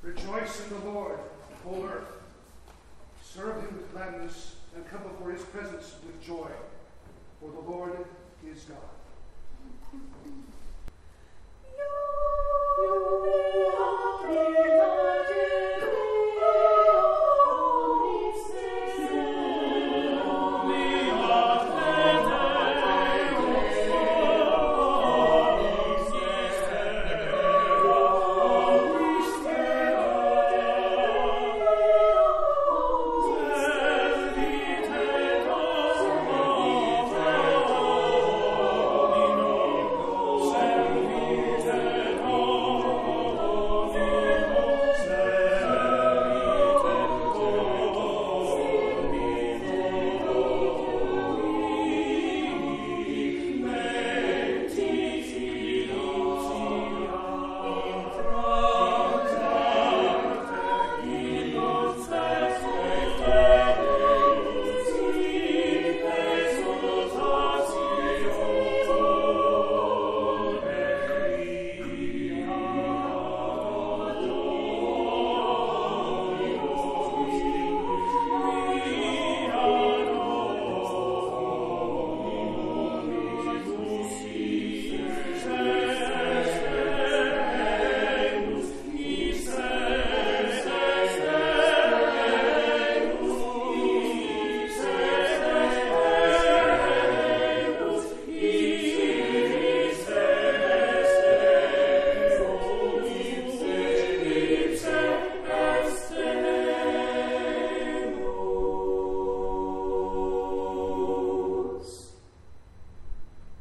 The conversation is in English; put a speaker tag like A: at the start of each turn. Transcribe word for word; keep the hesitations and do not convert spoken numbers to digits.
A: Rejoice in the Lord, whole earth. Serve him with gladness and come before his presence with joy, for the Lord is God.